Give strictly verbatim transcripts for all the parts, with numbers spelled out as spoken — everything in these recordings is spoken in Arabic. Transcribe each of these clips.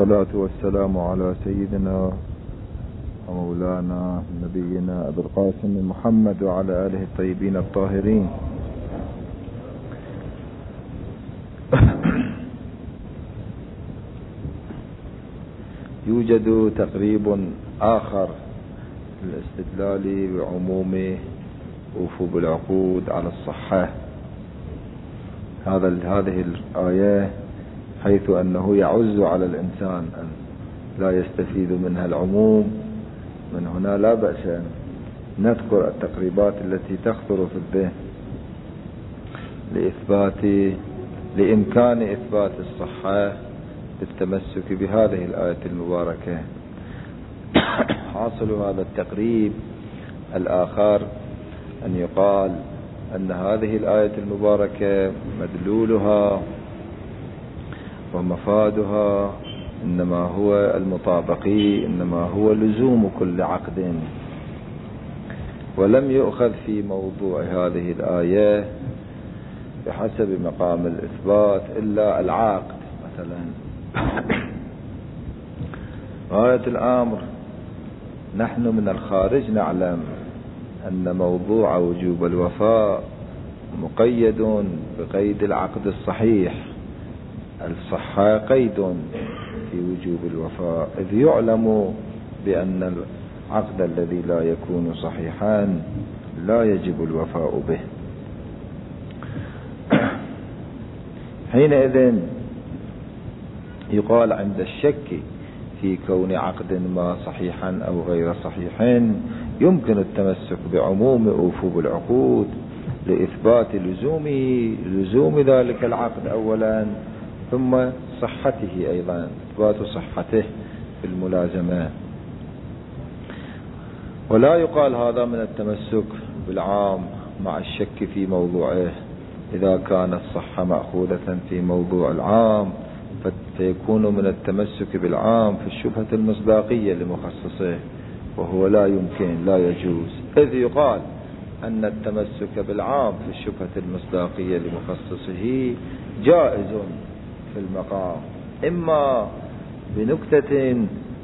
والصلاة والسلام على سيدنا ومولانا نبينا أبي القاسم محمد وعلى آله الطيبين الطاهرين. يوجد تقريب آخر للاستدلال بعموم وفوب العقود على الصحة. هذا هذه الآية حيث أنه يعز على الإنسان أن لا يستفيد منها العموم، من هنا لا بأس أن نذكر التقريبات التي تخطر في الذهن لإثبات لإمكان إثبات الصحة بالتمسك بهذه الآية المباركة. حاصل هذا التقريب الآخر أن يقال أن هذه الآية المباركة مدلولها ومفادها إنما هو المطابقي، إنما هو لزوم كل عقد، ولم يؤخذ في موضوع هذه الآية بحسب مقام الإثبات إلا العقد. مثلا آية الأمر، نحن من الخارج نعلم أن موضوع وجوب الوفاء مقيد بقيد العقد الصحيح. الصحة قيد في وجوب الوفاء، إذ يعلم بأن العقد الذي لا يكون صحيحا لا يجب الوفاء به. حينئذ يقال عند الشك في كون عقد ما صحيحا أو غير صحيح يمكن التمسك بعموم وفوب العقود لإثبات لزوم لزوم ذلك العقد أولا، ثم صحته أيضا، إثبات صحته في الملازمة. ولا يقال هذا من التمسك بالعام مع الشك في موضوعه. إذا كانت الصحة مأخوذة في موضوع العام فيكون من التمسك بالعام في الشبهة المصداقية لمخصصه، وهو لا يمكن، لا يجوز. إذ يقال أن التمسك بالعام في الشبهة المصداقية لمخصصه جائز في المقام، إما بنكتة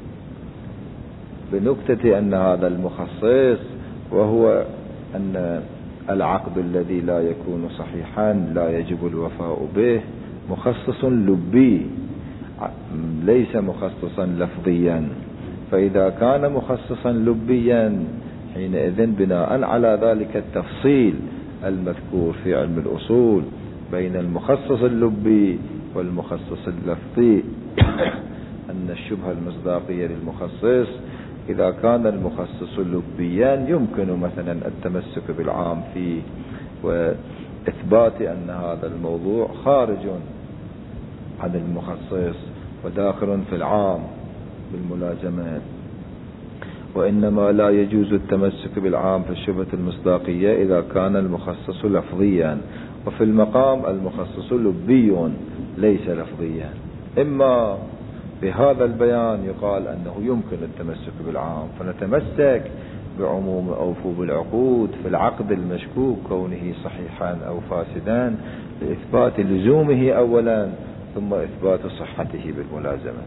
بنكتة أن هذا المخصص وهو أن العقد الذي لا يكون صحيحا لا يجب الوفاء به مخصص لبي ليس مخصصا لفظيا، فإذا كان مخصصا لبيا حينئذ بناء على ذلك التفصيل المذكور في علم الأصول بين المخصص اللبي والمخصص اللفظي أن الشبهة المصداقية للمخصص إذا كان المخصص لبيا يمكن مثلا التمسك بالعام فيه وإثبات أن هذا الموضوع خارج عن المخصص وداخل في العام بالملازمات. وإنما لا يجوز التمسك بالعام في الشبهة المصداقية إذا كان المخصص لفظيا، وفي المقام المخصص لبي ليس لفظيا. إما بهذا البيان يقال أنه يمكن التمسك بالعام فنتمسك بعموم أوفوا بالعقود في العقد المشكوك كونه صحيحا أو فاسدا لإثبات لزومه أولا ثم إثبات صحته بالملازمة.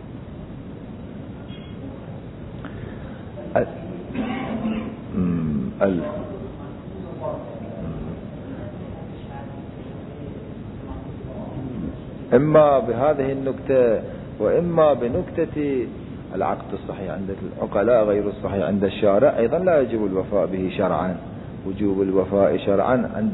ال إما بهذه النكتة وإما بنكتة العقد الصحيح عند العقلاء غير الصحيح عند الشارع أيضا لا يجب الوفاء به شرعا. وجوب الوفاء شرعا عند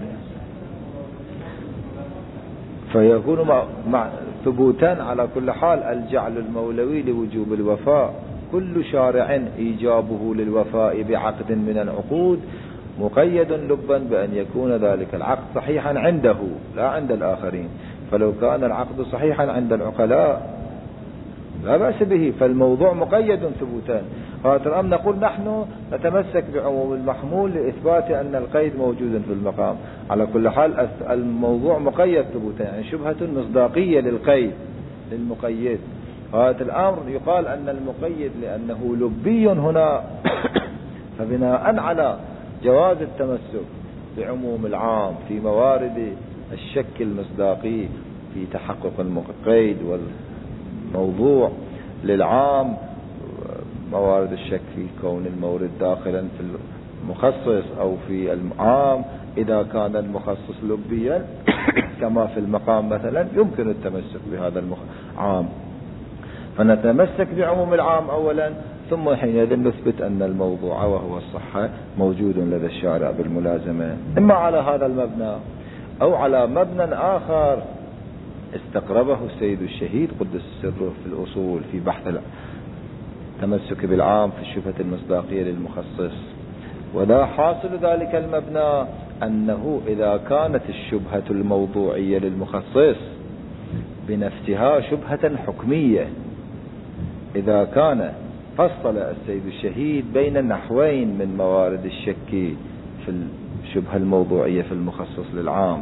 فيكون مع, مع ثبوتا على كل حال الجعل المولوي لوجوب الوفاء كل شارع إيجابه للوفاء بعقد من العقود مقيد لبا بأن يكون ذلك العقد صحيحا عنده لا عند الآخرين. فلو كان العقد صحيحا عند العقلاء لا بأس به، فالموضوع مقيد ثبوتا. فالآن نقول نحن نتمسك بعموم المحمول لإثبات أن القيد موجود في المقام. على كل حال الموضوع مقيد ثبوتا، يعني شبهة مصداقية للقيد للمقيد. هذا الأمر يقال أن المقيد لأنه لبي هنا فبناء على جواز التمسك بعموم العام في موارد الشك المصداقي في تحقق المقيد والموضوع للعام، موارد الشك في كون المورد داخلا في المخصص أو في العام. إذا كان المخصص لبيا كما في المقام مثلا يمكن التمسك بهذا العام، فنتمسك بعموم العام أولا، ثم حينئذ نثبت أن الموضوع وهو الصحة موجود لدى الشارع بالملازمة، إما على هذا المبنى أو على مبنى آخر استقربه السيد الشهيد قدس سره في الأصول في بحث التمسك بالعام في الشبهة المصداقية للمخصص. ولا حاصل ذلك المبنى أنه إذا كانت الشبهة الموضوعية للمخصص بنفسها شبهة حكمية، إذا كان فصل السيد الشهيد بين النحوين من موارد الشك في الشبهة الموضوعية في المخصص للعام،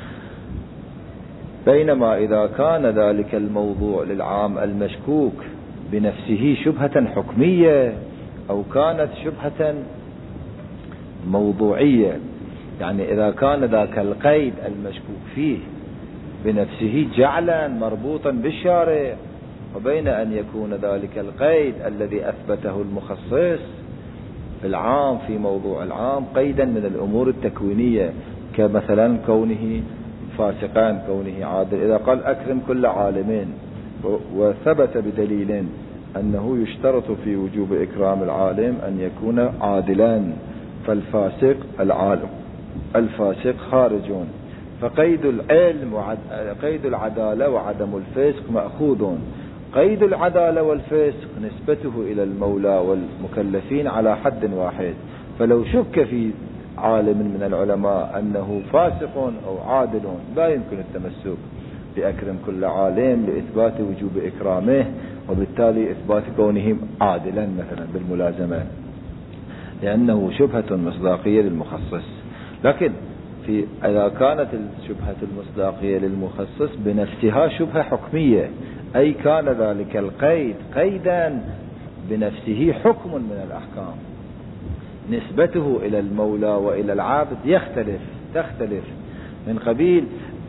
بينما إذا كان ذلك الموضوع للعام المشكوك بنفسه شبهة حكمية أو كانت شبهة موضوعية، يعني إذا كان ذاك القيد المشكوك فيه بنفسه جعلا مربوطا بالشارع، وبين أن يكون ذلك القيد الذي أثبته المخصص في العام في موضوع العام قيدا من الأمور التكوينية، كمثلا كونه فاسقان، كونه عادل. إذا قال أكرم كل عالمين وثبت بدليل أنه يشترط في وجوب إكرام العالم أن يكون عادلان، فالفاسق العالم الفاسق خارجون، فقيد العلم وعد... قيد العدالة وعدم الفسق مأخوذ. قيد العدالة والفسق نسبته إلى المولى والمكلفين على حد واحد، فلو شك في عالم من العلماء أنه فاسق أو عادل لا يمكن التمسك بأكرم كل عالم لإثبات وجوب إكرامه، وبالتالي إثبات كونه عادلا مثلا بالملازمة، لأنه شبهة مصداقية للمخصص. لكن في إذا كانت الشبهة المصداقية للمخصص بنفسها شبهة حكمية، أي كان ذلك القيد قيدا بنفسه حكم من الأحكام، نسبته إلى المولى وإلى العبد يختلف تختلف من قبيل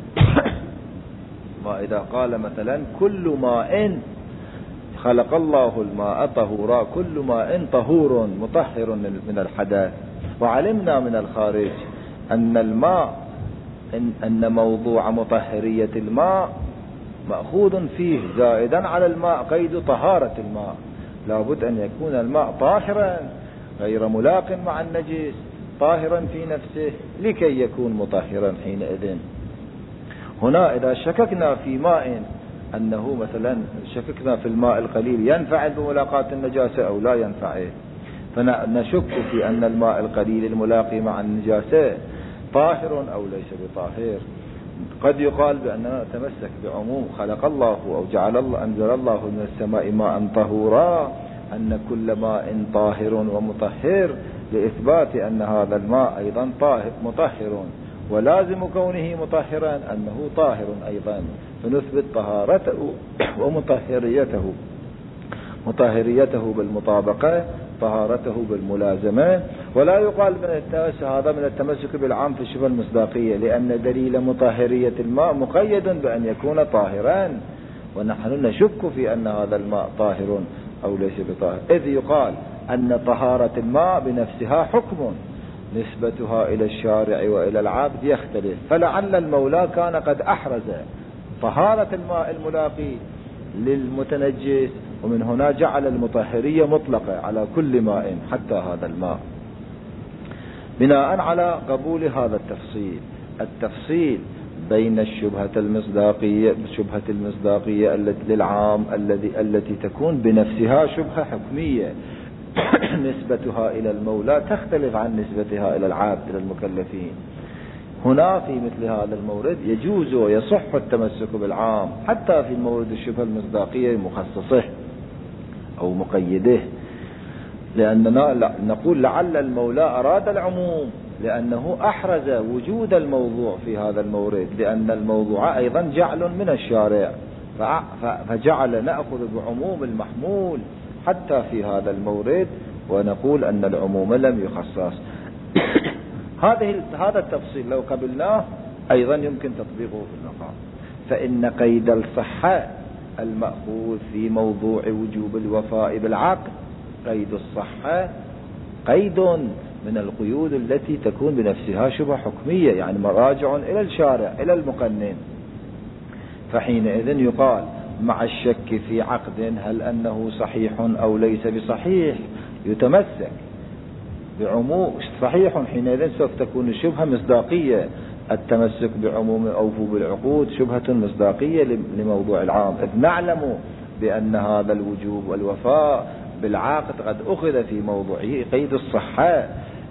ما إذا قال مثلا كل ماء خلق الله الماء طهورا، كل ماء طهور مطهر من الحدث، وعلمنا من الخارج أن الماء إن, أن موضوع مطهرية الماء مأخوذ فيه زائدا على الماء قيد طهارة الماء، لابد أن يكون الماء طاهرا غير ملاق مع النجس، طاهرا في نفسه لكي يكون مطهرا حينئذ. هنا إذا شككنا في ماء أنه مثلا شككنا في الماء القليل ينفعل بملاقاة النجاسة أو لا ينفعل، فنشك في أن الماء القليل الملاقي مع النجاسة طاهر أو ليس بطاهر. قد يقال بأننا نتمسك بعموم خلق الله أو جعل الله أنزل الله من السماء ماء طهورا، أن كل ماء طاهر ومطهر، لإثبات أن هذا الماء أيضا طاهر مطهر، ولازم كونه مطهرا أنه طاهر أيضا، فنثبت طهارته ومطهريته، مطهريته بالمطابقة، طهارته بالملازمة. ولا يقال من التمسك هذا من التمسك بالعام في الشبهة المصداقية، لأن دليل مطهرية الماء مقيد بأن يكون طاهرا، ونحن نشك في أن هذا الماء طاهر أو ليس بطاهر، إذ يقال أن طهارة الماء بنفسها حكم، نسبتها إلى الشارع وإلى العبد يختلف، فلعل المولى كان قد أحرز طهارة الماء الملاقي للمتنجس، ومن هنا جعل المطهرية مطلقة على كل ماء حتى هذا الماء. بناء على قبول هذا التفصيل التفصيل بين الشبهة المصداقية الشبهة المصداقية للعام الذي التي تكون بنفسها شبهة حكمية نسبتها إلى المولى تختلف عن نسبتها إلى العبد إلى المكلفين. هنا في مثل هذا المورد يجوز ويصح التمسك بالعام حتى في مورد الشبهة المصداقية مخصصه أو مقيده، لأننا نقول لعل المولى أراد العموم لأنه أحرز وجود الموضوع في هذا المورد، لأن الموضوع أيضا جعل من الشارع، فجعل نأخذ بعموم المحمول حتى في هذا المورد، ونقول أن العموم لم يخصص. هذه هذا التفصيل لو قبلناه أيضا يمكن تطبيقه في المقام، فإن قيد الصحة المأخوذ في موضوع وجوب الوفاء بالعقد قيد الصحة قيد من القيود التي تكون بنفسها شبه حكمية، يعني مراجع إلى الشارع إلى المقنن. فحينئذ يقال مع الشك في عقد هل أنه صحيح أو ليس بصحيح يتمسك بعموم صحيح، حينئذ سوف تكون الشبهة مصداقية. التمسك بعموم أوفوا بالعقود شبهة مصداقية لموضوع العام، إذ نعلم بأن هذا الوجوب والوفاء بالعقد قد أخذ في موضوعه قيد الصحة.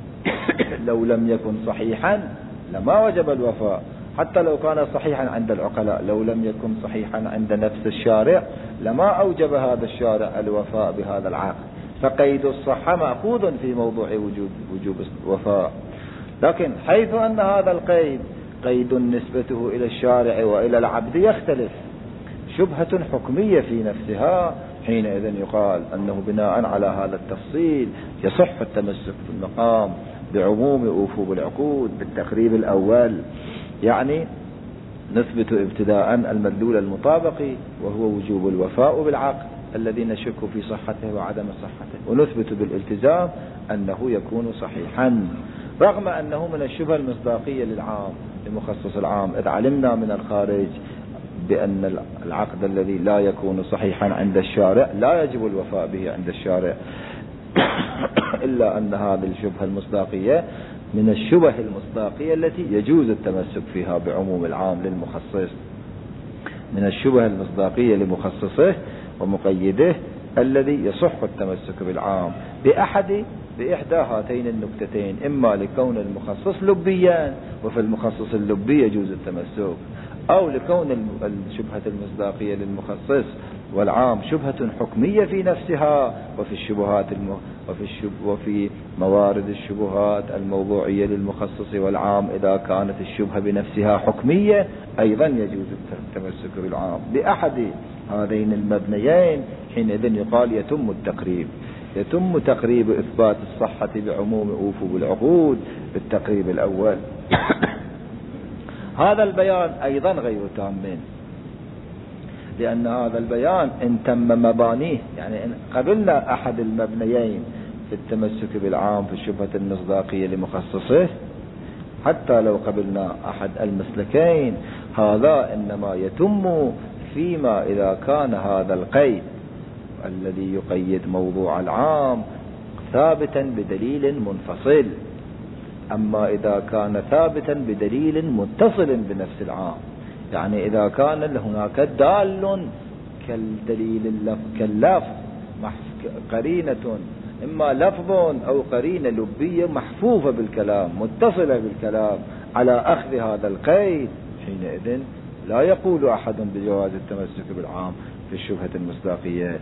لو لم يكن صحيحا لما وجب الوفاء، حتى لو كان صحيحا عند العقلاء، لو لم يكن صحيحا عند نفس الشارع لما أوجب هذا الشارع الوفاء بهذا العقد. فقيد الصحة مأخوذ في موضوع وجوب وجوب الوفاء، لكن حيث أن هذا القيد قيد نسبته إلى الشارع وإلى العبد يختلف، شبهة حكمية في نفسها، حينئذ يقال أنه بناء على هذا التفصيل يصح التمسك في المقام بعموم أوفوا بالعقود بالتقريب الأول، يعني نثبت ابتداء المدلول المطابقي وهو وجوب الوفاء بالعقد الذي نشك في صحته وعدم صحته، ونثبت بالالتزام أنه يكون صحيحا، رغم أنه من الشبهة المصداقية للعام لمخصص العام، إذ علمنا من الخارج بأن العقد الذي لا يكون صحيحا عند الشارع لا يجب الوفاء به عند الشارع. إلا أن هذه الشبهة المصداقية من الشبه المصداقية التي يجوز التمسك فيها بعموم العام للمخصص، من الشبه المصداقية لمخصصه ومقيده الذي يصح التمسك بالعام بأحد بإحدى هاتين النكتتين، إما لكون المخصص لبيا وفي المخصص اللبي يجوز التمسك، أو لكون الشبهة المصداقية للمخصص والعام شبهة حكمية في نفسها، وفي الشبهات الم... وفي, الشب... وفي موارد الشبهات الموضوعية للمخصص والعام إذا كانت الشبهة بنفسها حكمية أيضا يجوز التمسك بالعام بأحد هذين المبنيين. حينئذ يقال يتم التقريب، يتم تقريب إثبات الصحة بعموم أوفوا بالعقود بالتقريب الأول. هذا البيان أيضا غير تام، لأن هذا البيان إن تم مبانيه، يعني إن قبلنا أحد المبنيين في التمسك بالعام في الشبهة المصداقية لمخصصه، حتى لو قبلنا أحد المسلكين، هذا إنما يتم فيما إذا كان هذا القيد الذي يقيد موضوع العام ثابتا بدليل منفصل. أما إذا كان ثابتا بدليل متصل بنفس العام، يعني إذا كان هناك دال كالدليل كاللفظ قرينة، إما لفظ أو قرينة لبية محفوفة بالكلام متصلة بالكلام على أخذ هذا القيد، حينئذ لا يقول أحد بجواز التمسك بالعام في الشبهة المصداقية،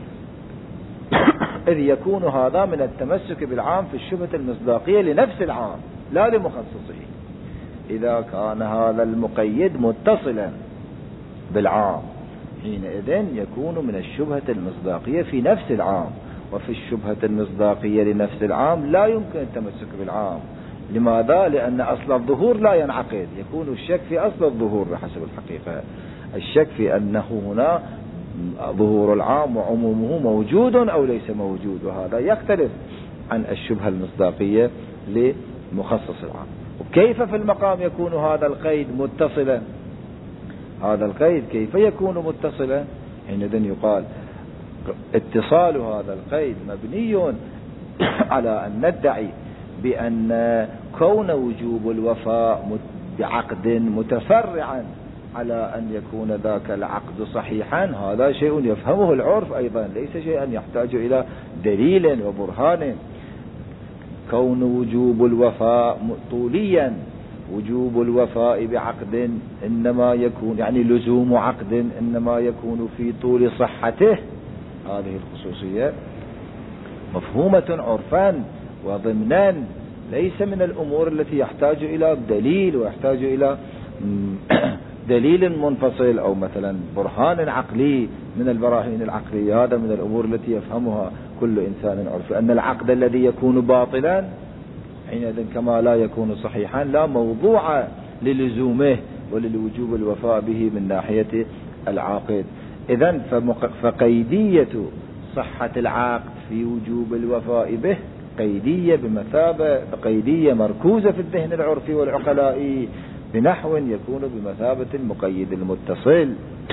إذ يكون هذا من التمسك بالعام في الشبهة المصداقية لنفس العام لا لمخصصه. إذا كان هذا المقيد متصلا بالعام حينئذ يكون من الشبهة المصداقية في نفس العام، وفي الشبهة المصداقية لنفس العام لا يمكن التمسك بالعام. لماذا؟ لأن أصل الظهور لا ينعقد، يكون الشك في أصل الظهور بحسب الحقيقة، الشك في أنه هنا ظهور العام وعمومه موجود أو ليس موجود، وهذا يختلف عن الشبهة المصداقية لمخصص العام. وكيف في المقام يكون هذا القيد متصلا؟ هذا القيد كيف يكون متصلا؟ حينئذ يقال اتصال هذا القيد مبني على أن ندعي بأن كون وجوب الوفاء بعقد متفرعا على أن يكون ذاك العقد صحيحا، هذا شيء يفهمه العرف أيضا، ليس شيئا يحتاج إلى دليل وبرهان. كون وجوب الوفاء طوليا، وجوب الوفاء بعقد إنما يكون يعني لزوم عقد إنما يكون في طول صحته، هذه الخصوصية مفهومة عرفا وضمنا، ليس من الأمور التي يحتاج إلى دليل ويحتاج إلى دليل منفصل أو مثلا برهان عقلي من البراهين العقلية. هذا من الأمور التي يفهمها كل إنسان عرفي، أن العقد الذي يكون باطلا حينئذ كما لا يكون صحيحا لا موضوع للزومه وللوجوب الوفاء به من ناحية العاقد. إذن فقيدية صحة العقد في وجوب الوفاء به قيدية بمثابة قيدية مركوزة في الذهن العرفي والعقلائي بنحو يكون بمثابة المقيد المتصل.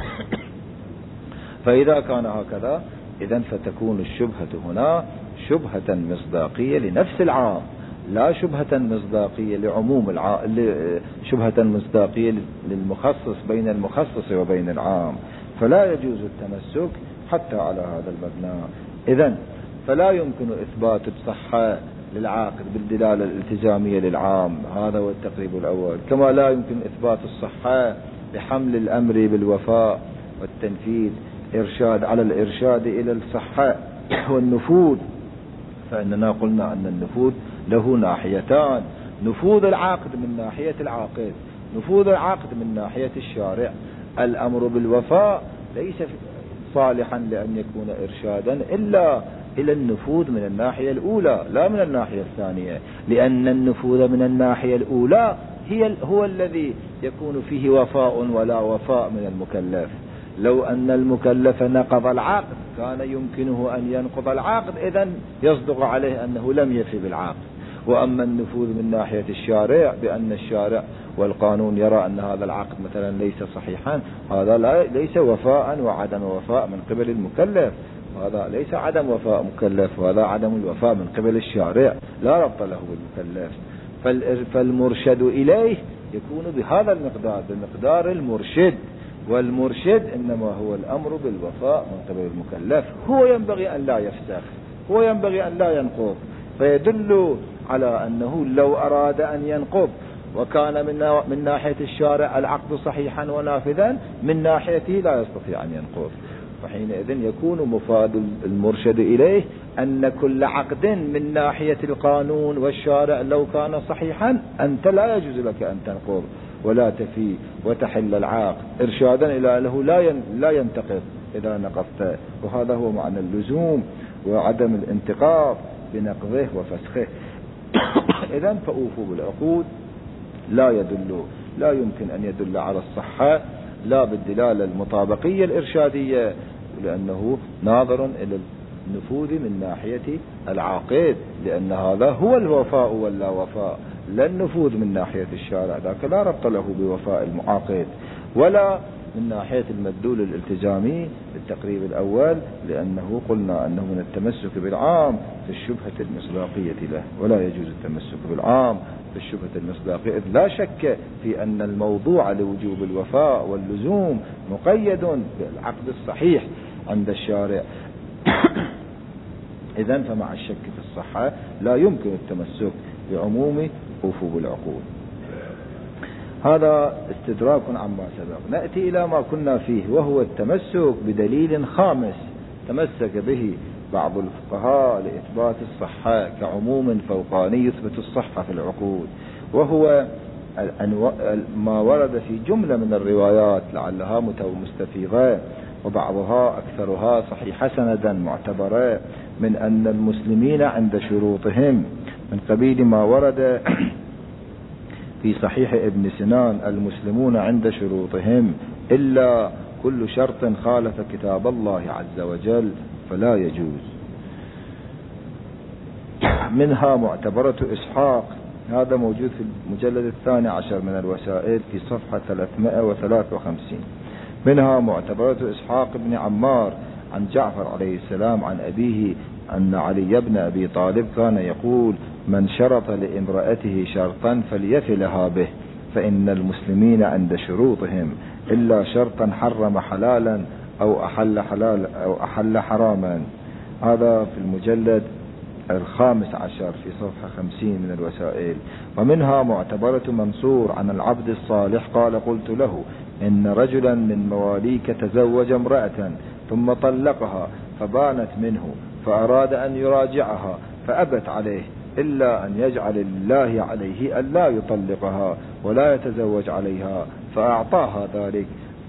فإذا كان هكذا إذن فتكون الشبهة هنا شبهة مصداقية لنفس العام، لا شبهة مصداقية لعموم العام، شبهة مصداقية للمخصص بين المخصص وبين العام، فلا يجوز التمسك حتى على هذا المبنى. إذن فلا يمكن إثبات الصحة للعاقد بالدلالة الالتزامية للعام، هذا هو التقريب الأول. كما لا يمكن إثبات الصحة لحمل الأمر بالوفاء والتنفيذ إرشاد على الإرشاد إلى الصحة والنفوذ، فإننا قلنا أن النفوذ له ناحيتان: نفوذ العاقد من ناحية العاقد، نفوذ العاقد من ناحية الشارع. الأمر بالوفاء ليس صالحا لأن يكون إرشادا إلا إلى النفوذ من الناحية الأولى لا من الناحية الثانية، لأن النفوذ من الناحية الأولى هي هو الذي يكون فيه وفاء ولا وفاء من المكلف. لو أن المكلف نقض العقد كان يمكنه أن ينقض العقد، إذن يصدق عليه أنه لم يفي بالعقد. وأما النفوذ من ناحية الشارع بأن الشارع والقانون يرى أن هذا العقد مثلا ليس صحيحا، هذا لا ليس وفاء وعدم وفاء من قبل المكلف، هذا ليس عدم وفاء مكلف، وهذا عدم الوفاء من قبل الشارع لا ربط له بالمكلف. فالمرشد إليه يكون بهذا المقدار، بمقدار المرشد، والمرشد إنما هو الأمر بالوفاء من قبل المكلف. هو ينبغي أن لا يفسخ، هو ينبغي أن لا ينقض، فيدل على أنه لو أراد أن ينقض وكان من من ناحية الشارع العقد صحيحا ونافذا، من ناحيته لا يستطيع أن ينقض. وحينئذ يكون مفاد المرشد إليه أن كل عقد من ناحية القانون والشارع لو كان صحيحا أنت لا يجوز لك أن تنقض ولا تفي وتحل العقد، إرشادا إلى أنه لا لا ينتقض إذا نقضت. وهذا هو معنى اللزوم وعدم الانتقاض بنقضه وفسخه. إذن فأوفوا بالعقود لا يدل لا يمكن أن يدل على الصحة لا بالدلالة المطابقية الإرشادية، لأنه ناظر إلى النفوذ من ناحية العاقد، لأن هذا هو الوفاء ولا وفاء، لا النفوذ من ناحية الشارع، ذاك لا ربط له بوفاء المعاقد، ولا من ناحية المدلول الالتزامي بالتقريب الأول، لأنه قلنا أنه من التمسك بالعام في الشبهة المصداقية له، ولا يجوز التمسك بالعام في الشبهة المصداقية، إذ لا شك في أن الموضوع لوجوب الوفاء واللزوم مقيد بالعقد الصحيح عند الشارع. إذن فمع الشك في الصحة لا يمكن التمسك بعموم أوفوا بالعقود. هذا استدراك عما سبق. نأتي إلى ما كنا فيه، وهو التمسك بدليل خامس تمسك به بعض الفقهاء لإثبات الصحة كعموم فوقاني يثبت الصحة في العقود، وهو ما ورد في جملة من الروايات لعلها مستفيضة وبعضها أكثرها صحيحة سندا معتبرة، من أن المسلمين عند شروطهم من قبيل ما ورد في صحيح ابن سنان: المسلمون عند شروطهم إلا كل شرط خالف كتاب الله عز وجل فلا يجوز. منها معتبرة إسحاق، هذا موجود في المجلد الثاني عشر من الوسائل في صفحة ثلاثمائة وثلاثة وخمسين. منها معتبرة إسحاق بن عمار عن جعفر عليه السلام عن أبيه أن علي بن أبي طالب كان يقول: من شرط لامرأته شرطا فليف لها به، فإن المسلمين عند شروطهم إلا شرطا حرم حلالا أو أحل حلال أو أحل حراما. هذا في المجلد الخامس عشر في صفحة خمسين من الوسائل. ومنها معتبرة منصور عن العبد الصالح قال: قلت له: إن رجلا من مواليك تزوج امرأة ثم طلقها فبانت منه، فأراد أن يراجعها فأبت عليه، إلا أن يجعل الله عليه ألا يطلقها ولا يتزوج عليها، فأعطاها ذلك.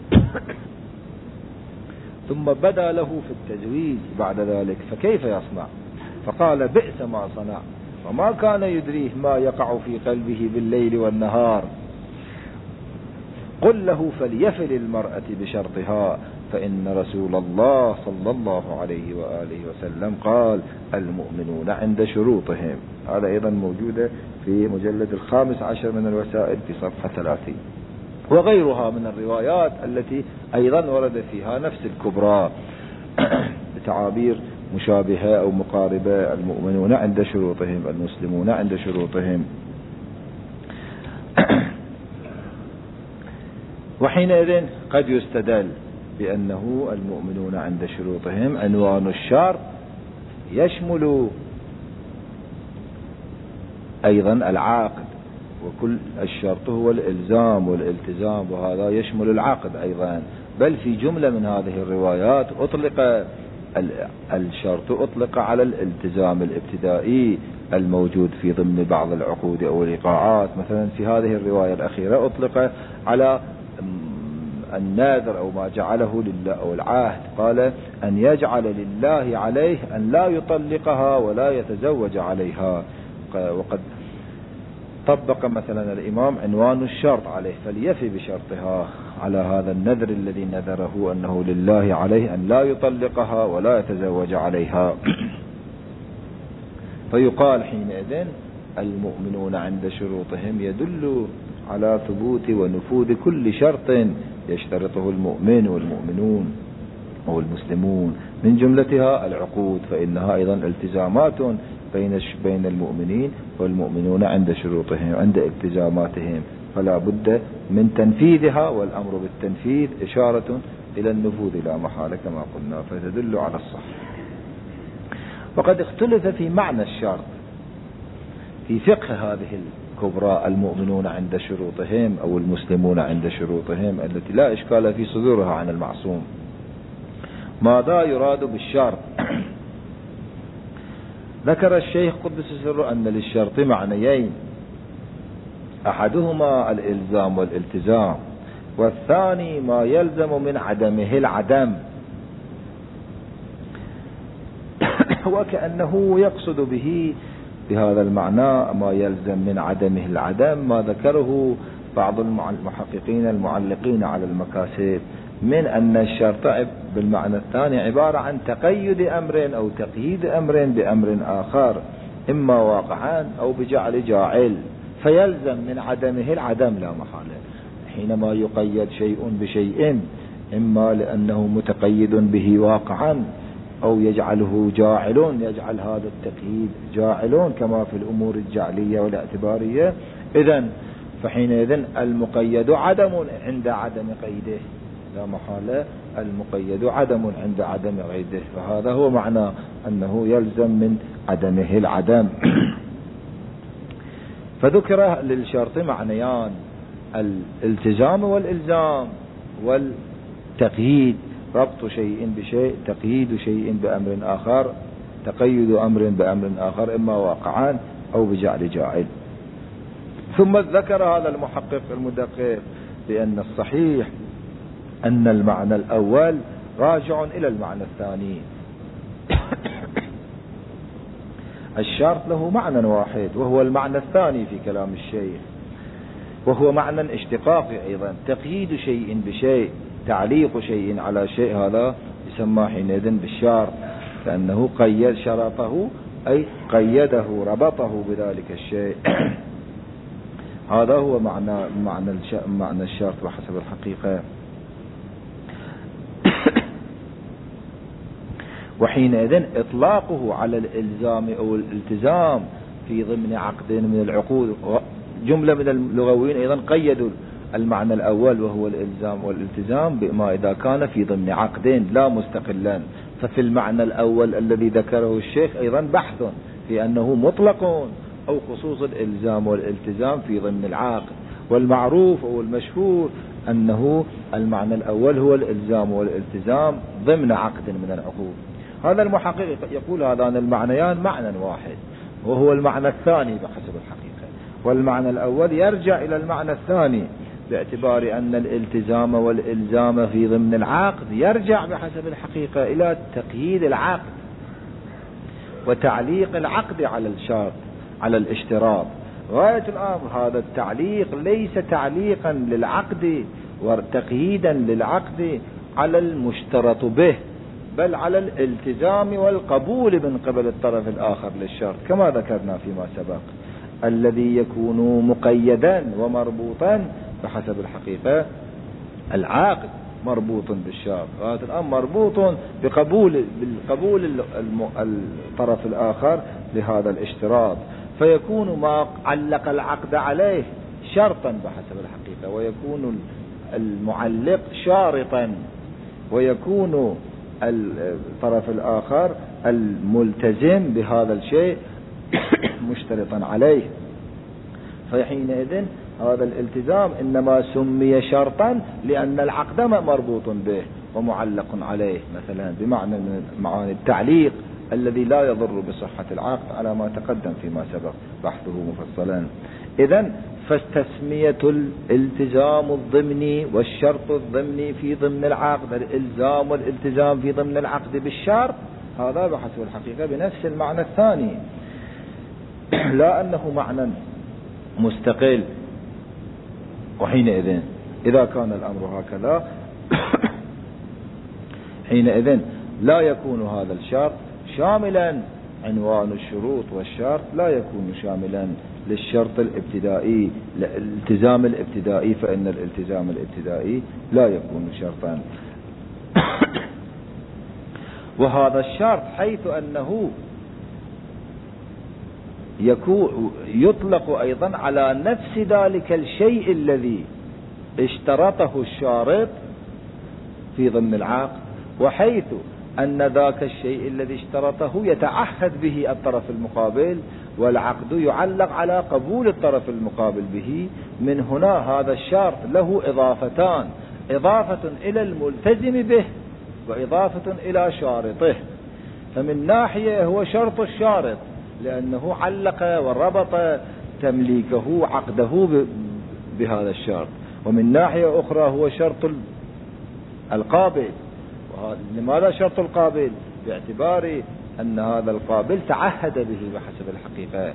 ثم بدا له في التزويج بعد ذلك، فكيف يصنع؟ فقال: بئس ما صنع، وما كان يدريه ما يقع في قلبه بالليل والنهار. قل له فليفل المرأة بشرطها، فإن رسول الله صلى الله عليه وآله وسلم قال المؤمنون عند شروطهم. هذا أيضا موجودة في مجلد الخامس عشر من الوسائل في صفحة ثلاثين، وغيرها من الروايات التي أيضا ورد فيها نفس الكبرى بتعابير مشابهة أو مقاربة: المؤمنون عند شروطهم، المسلمون عند شروطهم. وحينئذ قد يستدل بأنه المؤمنون عند شروطهم عنوان الشرط يشمل أيضا العقد، وكل الشرط هو الإلزام والالتزام، وهذا يشمل العقد أيضا. بل في جملة من هذه الروايات أطلق الشرط أطلق على الالتزام الابتدائي الموجود في ضمن بعض العقود أو اللقاءات. مثلا في هذه الرواية الأخيرة أطلق على الناذر أو ما جعله لله أو العهد، قال أن يجعل لله عليه أن لا يطلقها ولا يتزوج عليها. وقد طبق مثلا الإمام عنوان الشرط عليه: فليفي بشرطها، على هذا النذر الذي نذره أنه لله عليه أن لا يطلقها ولا يتزوج عليها. فيقال حينئذ المؤمنون عند شروطهم يدل على ثبوت ونفوذ كل شرط يشترطه المؤمن والمؤمنون أو المسلمون، من جملتها العقود، فإنها أيضا التزامات بين بين المؤمنين والمؤمنون عند شروطهم عند التزاماتهم، فلا بد من تنفيذها، والأمر بالتنفيذ إشارة إلى النفوذ لا محالة كما قلنا، فتدل على الصح. وقد اختلف في معنى الشرط في فقه هذه الكبرى: المؤمنون عند شروطهم أو المسلمون عند شروطهم، التي لا إشكال في صدورها عن المعصوم. ماذا يراد بالشرط؟ ذكر الشيخ قدس سره أن للشرط معنيين: أحدهما الإلزام والالتزام، والثاني ما يلزم من عدمه العدم. وكأنه يقصد به بهذا المعنى ما يلزم من عدمه العدم ما ذكره بعض المحققين المعلقين على المكاسب من أن الشرط بالمعنى الثاني عبارة عن تقيد أمر أو تقييد أمر بأمر آخر، إما واقعا أو بجعل جاعل، فيلزم من عدمه العدم لا محالة. حينما يقيد شيء بشيء إما لأنه متقيد به واقعا أو يجعله جاعل، يجعل هذا التقييد جاعل كما في الأمور الجعلية والاعتبارية، إذن فحينئذ المقيد عدم عند عدم قيده لا محالة، المقيد عدم عند عدم قيده، فهذا هو معنى أنه يلزم من عدمه العدم. فذكر للشرط معنيان: الالتزام والإلزام، والتقييد ربط شيء بشيء، تقييد شيء بأمر آخر، تقيد أمر بأمر آخر إما واقعان أو بجعل جاعل. ثم ذكر هذا المحقق المدقق بأن الصحيح أن المعنى الأول راجع إلى المعنى الثاني. الشرط له معنى واحد وهو المعنى الثاني في كلام الشيخ، وهو معنى اشتقاقي أيضا: تقييد شيء بشيء، تعليق شيء على شيء، هذا يسمى حينئذ بالشرط، لأنه قيد شرطه أي قيده ربطه بذلك الشيء. هذا هو معنى معنى معنى الشرط بحسب الحقيقة. وحينئذ إطلاقه على الإلزام أو الالتزام في ضمن عقد من العقود، جملة من اللغويين أيضا قيدوا المعنى الأول وهو الإلزام والالتزام بما إذا كان في ضمن عقد لا مستقلا. ففي المعنى الأول الذي ذكره الشيخ أيضا بحث في أنه مطلق أو خصوص الإلزام والالتزام في ضمن العقد، والمعروف أو المشهور أنه المعنى الأول هو الإلزام والالتزام ضمن عقد من العقود. هذا المحقق يقول هذان المعنيان معنى واحد وهو المعنى الثاني بحسب الحقيقة، والمعنى الأول يرجع إلى المعنى الثاني باعتبار أن الالتزام والإلزام في ضمن العقد يرجع بحسب الحقيقة إلى تقييد العقد وتعليق العقد على الشرط على الاشتراط. غاية الأمر هذا التعليق ليس تعليقا للعقد وتقييدا للعقد على المشترط به، بل على الالتزام والقبول من قبل الطرف الآخر للشرط، كما ذكرنا فيما سبق، الذي يكون مقيدا ومربوطا بحسب الحقيقة. العقد مربوط بالشرط، هذا الآن مربوط بقبول بالقبول الطرف الآخر لهذا الاشتراط، فيكون ما علق العقد عليه شرطا بحسب الحقيقة، ويكون المعلق شارطا، ويكون الطرف الآخر الملتزم بهذا الشيء مشترطا عليه. فحينئذ هذا الالتزام إنما سمي شرطا لأن العقد مربوط به ومعلق عليه، مثلا بمعنى من معاني التعليق الذي لا يضر بصحة العقد على ما تقدم فيما سبق بحثه مفصلا. إذن فاستسمية الالتزام الضمني والشرط الضمني في ضمن العقد، الالزام والالتزام في ضمن العقد بالشرط، هذا بحسب الحقيقة بنفس المعنى الثاني، لا أنه معنى مستقل. وحينئذ إذا كان الأمر هكذا حينئذ لا يكون هذا الشرط شاملا، عنوان الشروط والشرط لا يكون شاملا للشرط الابتدائي، الالتزام الابتدائي، فإن الالتزام الابتدائي لا يكون شرطا. وهذا الشرط حيث أنه يكون يطلق أيضا على نفس ذلك الشيء الذي اشترطه الشارط في ضمن العقد، وحيث أن ذاك الشيء الذي اشترطه يتعهد به الطرف المقابل، والعقد يعلق على قبول الطرف المقابل به. من هنا هذا الشرط له إضافتان، إضافة إلى الملتزم به وإضافة إلى شارطه. فمن ناحية هو شرط الشارط لأنه علق وربط تمليكه عقده بهذا الشرط، ومن ناحية أخرى هو شرط القابل. لماذا شرط القابل؟ باعتبار أن هذا القابل تعهد به بحسب الحقيقة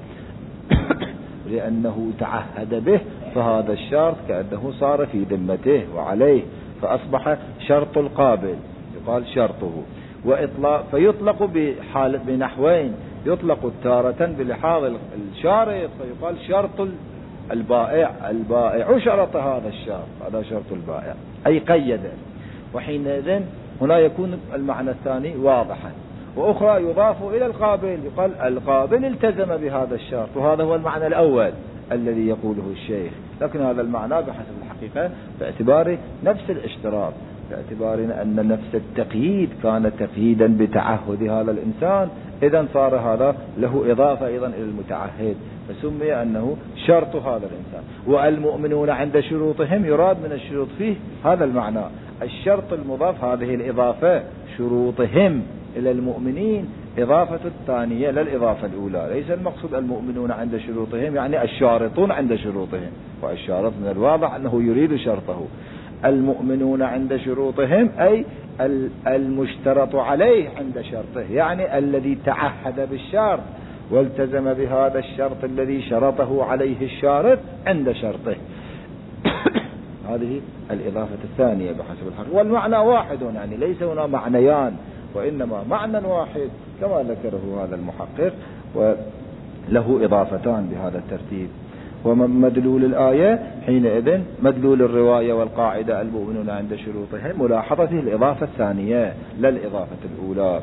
لأنه تعهد به، فهذا الشرط كأنه صار في ذمته وعليه، فأصبح شرط القابل يقال شرطه. وإطلاق فيطلق بحال بنحوين، يطلق تارة بلحاظ الشارط فيقال شرط البائع، البائع شرط هذا الشرط، هذا شرط البائع أي قيده، وحينئذ هنا يكون المعنى الثاني واضحا. وأخرى يضاف إلى القابل، يقال القابل التزم بهذا الشرط، وهذا هو المعنى الأول الذي يقوله الشيخ. لكن هذا المعنى بحسب الحقيقة باعتبار نفس الاشتراط، باعتبار أن نفس التقييد كان تقييدا بتعهد هذا الإنسان، إذن صار هذا له إضافة أيضا إلى المتعهد، فسمي أنه شرط هذا الإنسان. والمؤمنون عند شروطهم يراد من الشروط فيه هذا المعنى، الشرط المضاف هذه الإضافة شروطهم إلى المؤمنين إضافة الثانية للإضافة الأولى، ليس المقصود المؤمنون عند شروطهم يعني الشارطون عند شروطهم، والشارط من الواضح أنه يريد شرطه. المؤمنون عند شروطهم أي المشترط عليه عند شرطه، يعني الذي تعهد بالشرط والتزم بهذا الشرط الذي شرطه عليه الشارط عند شرطه. هذه الإضافة الثانية بحسب الحق، والمعنى واحد، يعني ليس هنا معنيان وإنما معنى واحد كما ذكره هذا المحقق، وله إضافتان بهذا الترتيب. ومدلول الآية حينئذ مدلول الرواية والقاعدة المؤمنون عند شروطهم ملاحظته الإضافة الثانية لا الإضافة الأولى.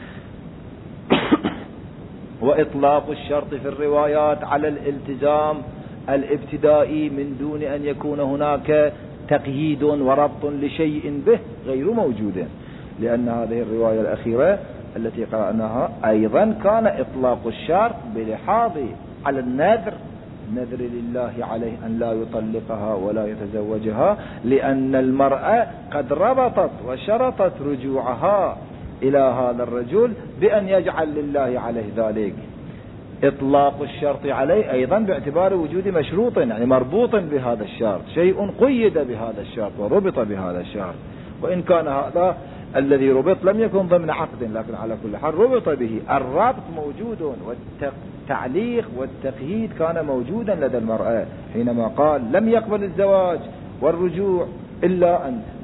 وإطلاق الشرط في الروايات على الالتزام الابتدائي من دون أن يكون هناك تقييد وربط لشيء به غير موجود، لأن هذه الرواية الأخيرة التي قرأناها أيضا كان إطلاق الشرط بلحاظ على النذر، نذر لله عليه أن لا يطلقها ولا يتزوجها، لأن المرأة قد ربطت وشرطت رجوعها إلى هذا الرجل بأن يجعل لله عليه ذلك. إطلاق الشرط عليه أيضا باعتبار وجود مشروط، يعني مربوط بهذا الشرط، شيء قيد بهذا الشرط وربط بهذا الشرط، وإن كان هذا الذي ربط لم يكن ضمن عقد، لكن على كل حال ربط به. الربط موجود والتعليق والتقييد كان موجودا لدى المرأة حينما قال لم يقبل الزواج والرجوع إلا أن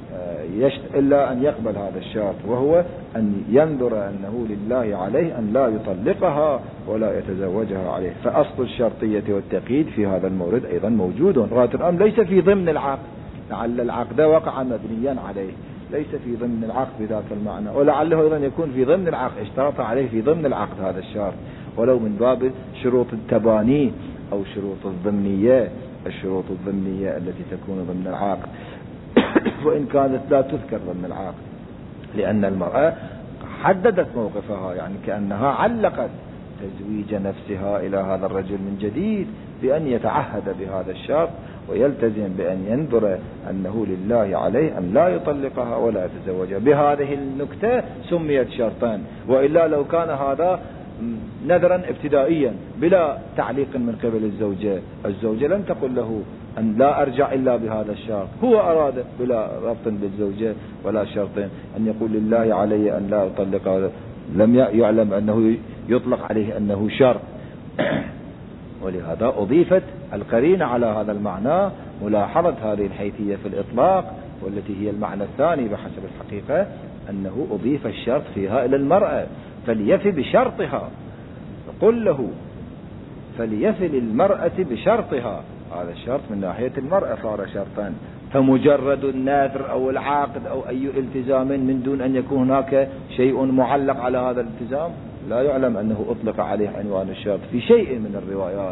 إلا أن يقبل هذا الشرط، وهو أن ينظر أنه لله عليه أن لا يطلقها ولا يتزوجها عليه. فأصل الشرطية والتقييد في هذا المورد أيضا موجود غاية الأمر، ليس في ضمن العقد، لعل العقد وقع مبنيا عليه، ليس في ضمن العقد بذاك المعنى، ولعله أيضا يكون في ضمن العقد، اشترط عليه في ضمن العقد هذا الشرط، ولو من باب شروط التباني أو شروط الضمنية، الشروط الضمنية التي تكون ضمن العقد وإن كانت لا تذكر ضمن العقد، لأن المرأة حددت موقفها، يعني كأنها علقت تزويج نفسها إلى هذا الرجل من جديد بأن يتعهد بهذا الشرط ويلتزم بأن ينظر أنه لله عليه أن لا يطلقها ولا يتزوجها. بهذه النكتة سميت شرطا، وإلا لو كان هذا نذرا ابتدائيا بلا تعليق من قبل الزوجة، الزوجة لم تقل له أن لا أرجع إلا بهذا الشرط، هو أراد بلا ربط بالزوجة ولا شرط أن يقول لله علي أن لا أطلقها، لم يعلم أنه يطلق عليه أنه شرط. ولهذا أضيفت القرينة على هذا المعنى، ملاحظة هذه الحيثية في الإطلاق والتي هي المعنى الثاني بحسب الحقيقة، أنه أضيف الشرط فيها إلى المرأة، فليفي بشرطها، قل له فليفي للمرأة بشرطها، هذا الشرط من ناحية المرأة صار شرطا. فمجرد النذر أو العقد أو أي التزام من دون أن يكون هناك شيء معلق على هذا الالتزام لا يعلم أنه أطلق عليه عنوان الشرط في شيء من الروايات.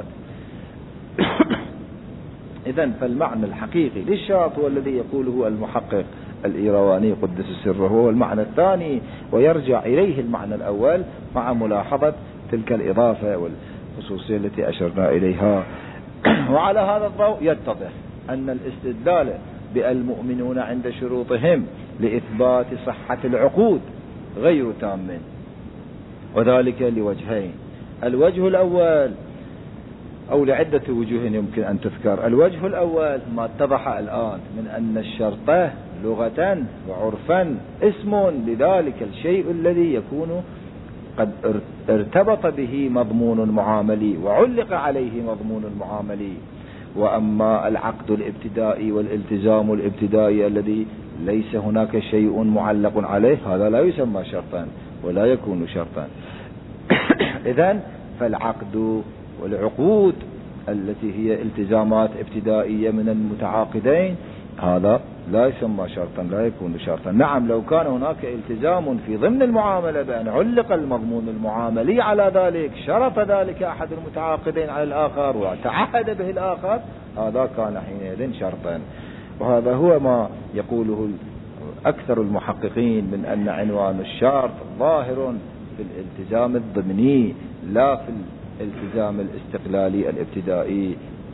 إذن فالمعنى الحقيقي للشرط هو الذي يقوله المحقق الإيرواني قدس سره، هو المعنى الثاني، ويرجع إليه المعنى الأول مع ملاحظة تلك الإضافة والخصوصية التي أشرنا إليها. وعلى هذا الضوء يتضح أن الاستدلال بالمؤمنون عند شروطهم لإثبات صحة العقود غير تام، وذلك لوجهين. الوجه الأول أو لعدة وجوه يمكن أن تذكر. الوجه الأول ما اتضح الآن من أن الشرط لغة وعرفا اسم لذلك الشيء الذي يكون قد ارتبط به مضمون المعاملي وعلق عليه مضمون المعاملي. وأما العقد الابتدائي والالتزام الابتدائي الذي ليس هناك شيء معلق عليه، هذا لا يسمى شرطا ولا يكون شرطا. إذن فالعقد والعقود التي هي التزامات ابتدائية من المتعاقدين هذا لا يسمى شرطا، لا يكون شرطا. نعم لو كان هناك التزام في ضمن المعاملة بأن علق المضمون المعاملي على ذلك، شرط ذلك أحد المتعاقدين على الآخر وتعهد به الآخر، هذا كان حينئذ شرطا. وهذا هو ما يقوله أكثر المحققين من أن عنوان الشرط ظاهر في الالتزام الضمني لا في الالتزام الاستقلالي الابتدائي.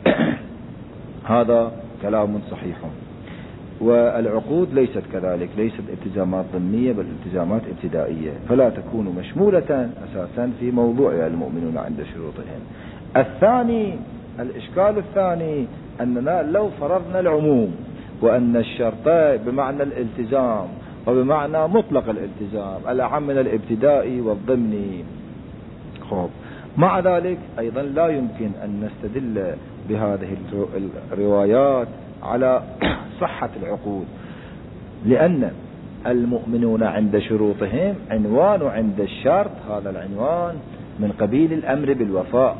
هذا كلام صحيح. والعقود ليست كذلك، ليست التزامات ضمنية بل التزامات ابتدائية، فلا تكون مشمولة أساسا في موضوع المؤمنون عند شروطهم. الثاني الإشكال الثاني أننا لو فرضنا العموم وأن الشرط بمعنى الالتزام وبمعنى مطلق الالتزام الأعم من الابتدائي والضمني، خب مع ذلك أيضا لا يمكن أن نستدل بهذه الروايات على صحة العقود، لأن المؤمنون عند شروطهم عنوان عند الشرط، هذا العنوان من قبيل الأمر بالوفاء،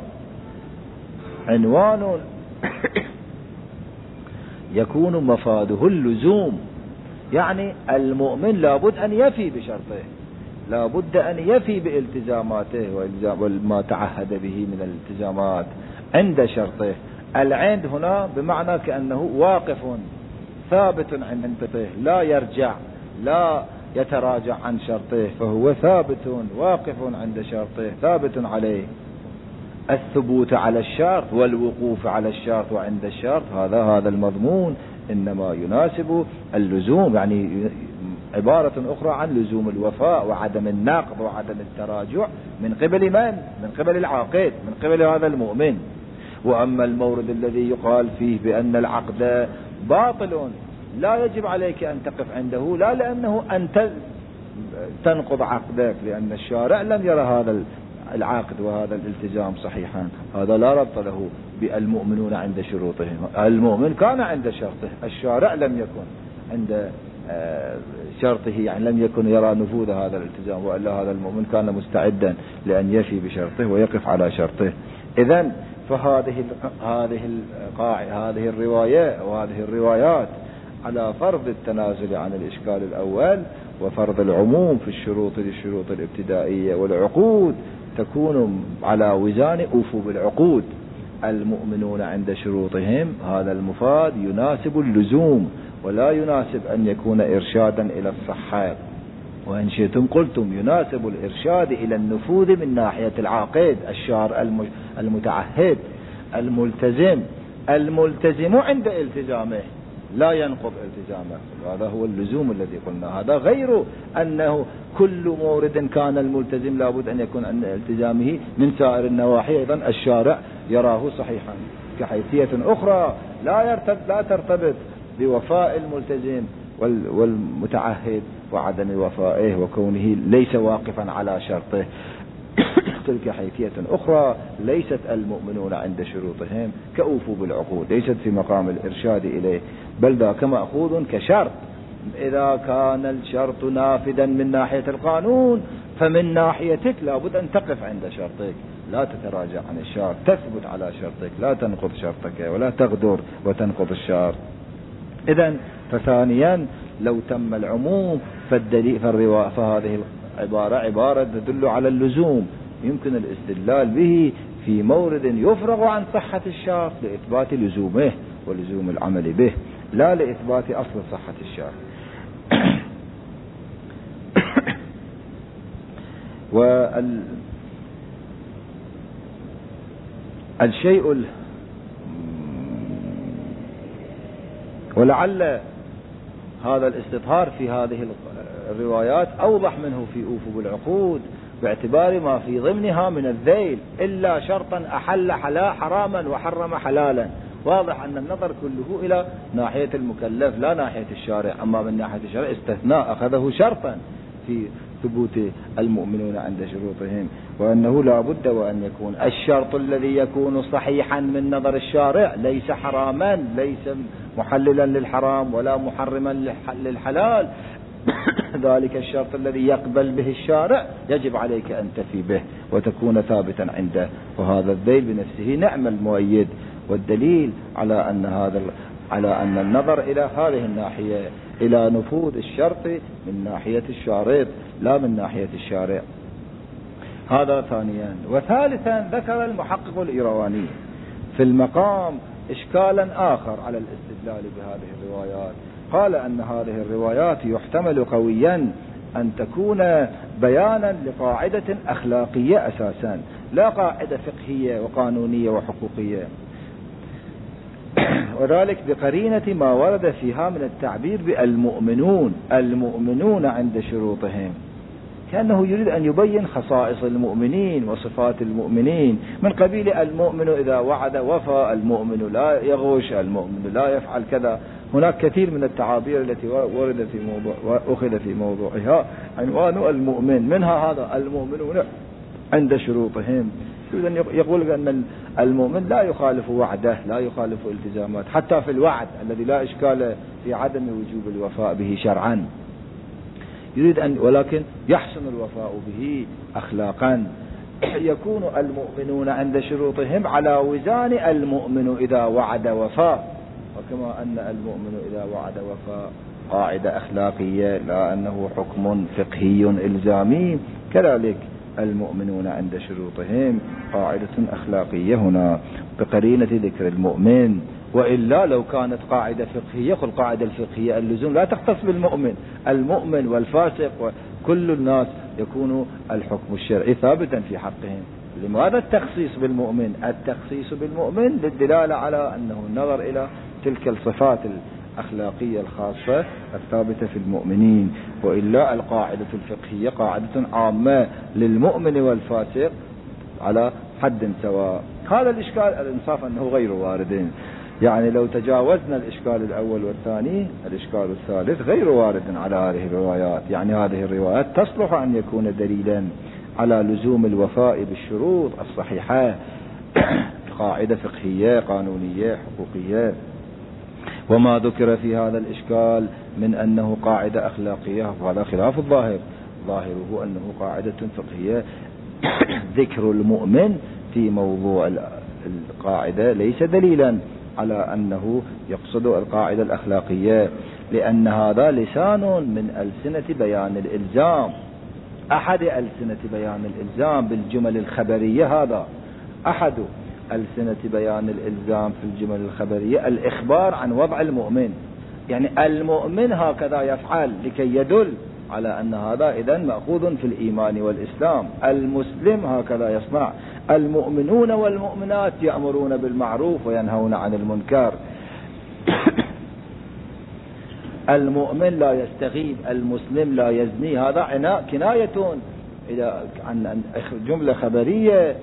عنوان يكون مفاده اللزوم، يعني المؤمن لابد أن يفي بشرطه، لابد أن يفي بالتزاماته وما تعهد به من الالتزامات عند شرطه. العند هنا بمعنى كأنه واقف ثابت عند شرطه، لا يرجع لا يتراجع عن شرطه، فهو ثابت واقف عند شرطه ثابت عليه. الثبوت على الشرط والوقوف على الشرط وعند الشرط هذا هذا المضمون إنما يناسب اللزوم، يعني عبارة أخرى عن لزوم الوفاء وعدم النقض وعدم التراجع من قبل من؟ من قبل العاقد، من قبل هذا المؤمن. وأما المورد الذي يقال فيه بأن العقد باطل لا يجب عليك أن تقف عنده، لا لأنه أنت تنقض عقدك لأن الشارع لم يرى هذا العقد وهذا الالتزام صحيحا، هذا لا ربط له بالمؤمنون عند شروطهم. المؤمن كان عند شرطه، الشارع لم يكن عند شرطه، يعني لم يكن يرى نفوذ هذا الالتزام، وإلا هذا المؤمن كان مستعدا لأن يفي بشرطه ويقف على شرطه. إذن فهذه هذه القاعدة هذه الرواية وهذه الروايات على فرض التنازل عن الإشكال الأول وفرض العموم في الشروط للشروط الابتدائية والعقود تكون على وزان أوفوا بالعقود. المؤمنون عند شروطهم، هذا المفاد يناسب اللزوم ولا يناسب أن يكون إرشادا إلى الصحة، وإن شئتم قلتم يناسب الإرشاد إلى النفوذ من ناحية العاقد الشارع المتعهد الملتزم. الملتزم عند التزامه لا ينقض التزامه، هذا هو اللزوم الذي قلنا. هذا غير أنه كل مورد كان الملتزم لابد أن يكون عند التزامه من سائر النواحي أيضا الشارع يراه صحيحا، كحيثية أخرى لا يرتبط لا ترتبط بوفاء الملتزم والمتعهد وعدم وفائه وكونه ليس واقفا على شرطه. تلك حيثية أخرى ليست المؤمنون عند شروطهم كأوفوا بالعقود، ليست في مقام الإرشاد إليه، بل ذاك مأخوذ كشرط. إذا كان الشرط نافذا من ناحية القانون فمن ناحيتك لابد أن تقف عند شرطك، لا تتراجع عن الشرط، تثبت على شرطك، لا تنقض شرطك ولا تغدر وتنقض الشرط. إذن فثانيا لو تم العموم فالدليل فالرواء فهذه العبارة عبارة تدل على اللزوم، يمكن الاستدلال به في مورد يفرغ عن صحة الشرط لإثبات لزومه ولزوم العمل به، لا لإثبات أصل صحة الشرط. والشيء ال... ولعل هذا الاستظهار في هذه الروايات أوضح منه في أوفوا بالعقود، باعتبار ما في ضمنها من الذيل إلا شرطا أحل حلا حراما وحرم حلالا. واضح أن النظر كله إلى ناحية المكلف لا ناحية الشارع، أما من ناحية الشارع استثناء أخذه شرطا في ثبوت المؤمنون عند شروطهم، وأنه لا بد وأن يكون الشرط الذي يكون صحيحا من نظر الشارع ليس حراما، ليس محللا للحرام ولا محرما للحلال. ذلك الشرط الذي يقبل به الشارع يجب عليك أن تفي به وتكون ثابتا عنده، وهذا الذيل بنفسه نعم المؤيد والدليل على أن هذا على أن النظر إلى هذه الناحية إلى نفوذ الشرط من ناحية الشارط لا من ناحية الشارع. هذا ثانيا. وثالثا ذكر المحقق الإيرواني في المقام إشكالا آخر على الاستدلال بهذه الروايات. قال أن هذه الروايات يحتمل قويا أن تكون بيانا لقاعدة أخلاقية أساسا، لا قاعدة فقهية وقانونية وحقوقية، وذلك بقرينة ما ورد فيها من التعبير بالمؤمنون المؤمنون عند شروطهم، كأنه يريد أن يبين خصائص المؤمنين وصفات المؤمنين، من قبيل المؤمن إذا وعد وفى، المؤمن لا يغش، المؤمن لا يفعل كذا. هناك كثير من التعابير التي ورد في موضوع وأخذ في موضوعها عنوان المؤمن، منها هذا المؤمنون عند شروطهم. يريد أن يقول أن المؤمن لا يخالف وعده، لا يخالف التزامات حتى في الوعد الذي لا إشكال في عدم وجوب الوفاء به شرعا، يريد أن ولكن يحسن الوفاء به أخلاقا. يكون المؤمنون عند شروطهم على وزان المؤمن إذا وعد وفاء، وكما أن المؤمن إذا وعد وفاء قاعدة أخلاقية لا أنه حكم فقهي إلزامي، كذلك المؤمنون عند شروطهم قاعدة أخلاقية هنا بقرينة ذكر المؤمن. وإلا لو كانت قاعدة فقهية، قل قاعدة الفقهية اللزوم لا تختص بالمؤمن، المؤمن والفاسق وكل الناس يكون الحكم الشرعي ثابتا في حقهم. لماذا التخصيص بالمؤمن؟ التخصيص بالمؤمن للدلالة على أنه النظر إلى تلك الصفات الأخلاقية الخاصة الثابتة في المؤمنين، وإلا القاعدة الفقهية قاعدة عامة للمؤمن والفاسق على حد سواء. هذا الإشكال الإنصاف أنه غير وارد، يعني لو تجاوزنا الإشكال الأول والثاني الإشكال الثالث غير وارد على هذه الروايات، يعني هذه الروايات تصلح أن يكون دليلا على لزوم الوفاء بالشروط الصحيحة، قاعدة فقهية قانونية حقوقية. وما ذكر في هذا الإشكال من أنه قاعدة أخلاقية وهذا خلاف الظاهر، ظاهره أنه قاعدة فقهية. ذكر المؤمن في موضوع القاعدة ليس دليلا على أنه يقصد القاعدة الأخلاقية، لأن هذا لسان من ألسنة بيان الإلزام، أحد ألسنة بيان الإلزام بالجمل الخبرية. هذا أحد ألسنة بيان الإلزام في الجمل الخبرية، الإخبار عن وضع المؤمن، يعني المؤمن هكذا يفعل لكي يدل على أن هذا إذن مأخوذ في الإيمان والإسلام. المسلم هكذا يصنع. المؤمنون والمؤمنات يأمرون بالمعروف وينهون عن المنكر. المؤمن لا يستغيب، المسلم لا يزني. هذا كناية إلى عن جملة خبرية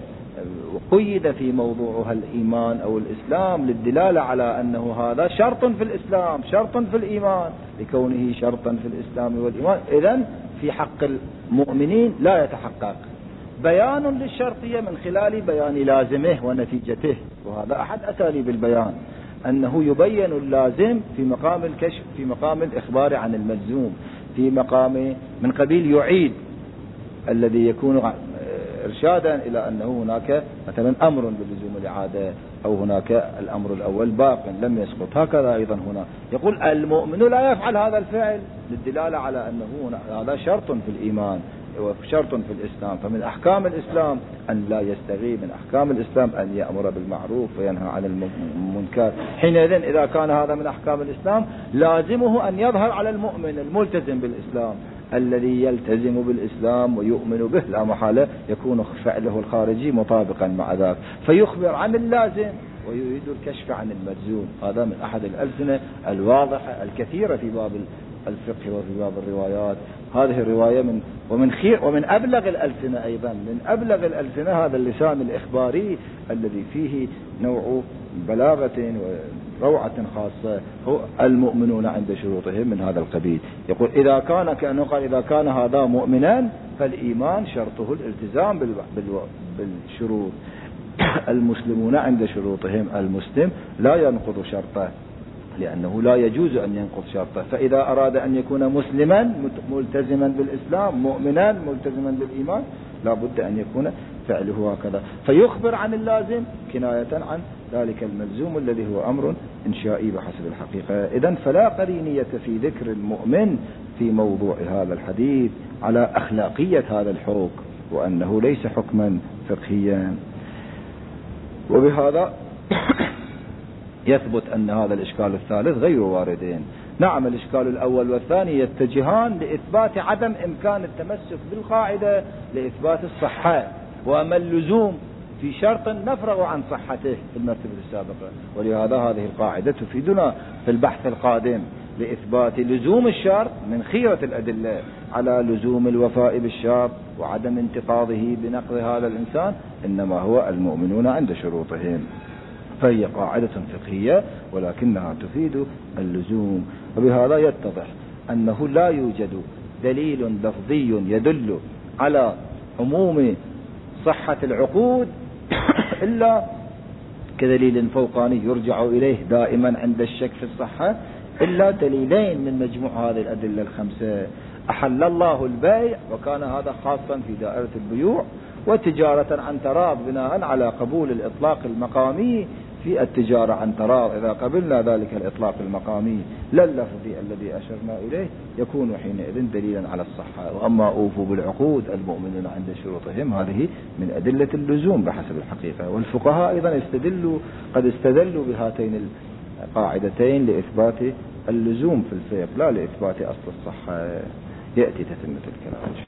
قيد في موضوعها الإيمان أو الإسلام للدلالة على أنه هذا شرط في الإسلام، شرط في الإيمان، لكونه شرطا في الإسلام والإيمان. إذن في حق المؤمنين لا يتحقق. بيان للشرطية من خلال بيان لازمه ونتيجته، وهذا أحد أساليب البيان، أنه يبين اللازم في مقام الكشف، في مقام الإخبار عن الملزوم، في مقام من قبيل يعيد الذي يكون إرشادا إلى أنه هناك مثلا أمر بلزوم الإعادة، أو هناك الأمر الأول باق لم يسقط. هكذا أيضا هنا يقول المؤمن لا يفعل هذا الفعل للدلالة على أنه هذا شرط في الإيمان وشرط في الإسلام. فمن أحكام الإسلام أن لا يستغي، من أحكام الإسلام أن يأمر بالمعروف وينهى عن المنكر. حينئذ إذا كان هذا من أحكام الإسلام لازمه أن يظهر على المؤمن الملتزم بالإسلام، الذي يلتزم بالإسلام ويؤمن به لا محالة يكون فعله الخارجي مطابقا مع ذلك، فيخبر عن اللازم ويريد الكشف عن الملزوم. هذا من أحد الألسنة الواضحة الكثيرة في باب الفقه وفي باب الروايات. هذه الرواية من ومن خير ومن أبلغ الألسنة أيضا، من أبلغ الألسنة هذا اللسان الإخباري الذي فيه نوع بلاغة وروعة خاصة. هو المؤمنون عند شروطهم من هذا القبيل. يقول إذا كان كأنه قال إذا كان هذا مؤمنا فالإيمان شرطه الالتزام بالشروط. المسلمون عند شروطهم، المسلم لا ينقض شرطه لأنه لا يجوز أن ينقض شرطه. فإذا أراد أن يكون مسلما ملتزما بالإسلام، مؤمنا ملتزما بالإيمان، لا بد أن يكون فعله هكذا، فيخبر عن اللازم كناية عن ذلك الملزوم الذي هو أمر إنشائي بحسب الحقيقة. إذن فلا قرينية في ذكر المؤمن في موضوع هذا الحديث على أخلاقية هذا الحكم، وأنه ليس حكما فقهيا. وبهذا يثبت أن هذا الإشكال الثالث غير واردين. نعم الإشكال الأول والثاني يتجهان لإثبات عدم إمكان التمسك بالقاعدة لإثبات الصحة، وأما اللزوم في شرط نفرغ عن صحته في المرتبة السابقة. ولهذا هذه القاعدة تفيدنا في البحث القادم لإثبات لزوم الشرط من خيرة الأدلة على لزوم الوفاء بالشرط وعدم انتقاضه بنقض هذا الإنسان، إنما هو المؤمنون عند شروطهم. فهي قاعدة فقهية ولكنها تفيد اللزوم. وبهذا يتضح أنه لا يوجد دليل لفظي يدل على عموم صحة العقود إلا كدليل فوقاني يرجع إليه دائما عند الشك في الصحة، إلا دليلين من مجموع هذه الأدلة الخمسة. أحل الله البيع وكان هذا خاصا في دائرة البيوع، وتجارة عن تراض بناء على قبول الإطلاق المقامي في التجارة عن تراض. إذا قبلنا ذلك الإطلاق المقامي لا اللفظي الذي أشرنا إليه يكون حينئذ دليلا على الصحة. وأما أوفوا بالعقود المؤمنون عند شروطهم هذه من أدلة اللزوم بحسب الحقيقة. والفقهاء أيضا استدلوا قد استدلوا بهاتين القاعدتين لإثبات اللزوم في الفقه لا لإثبات أصل الصحة. يأتي تتمة الكلام.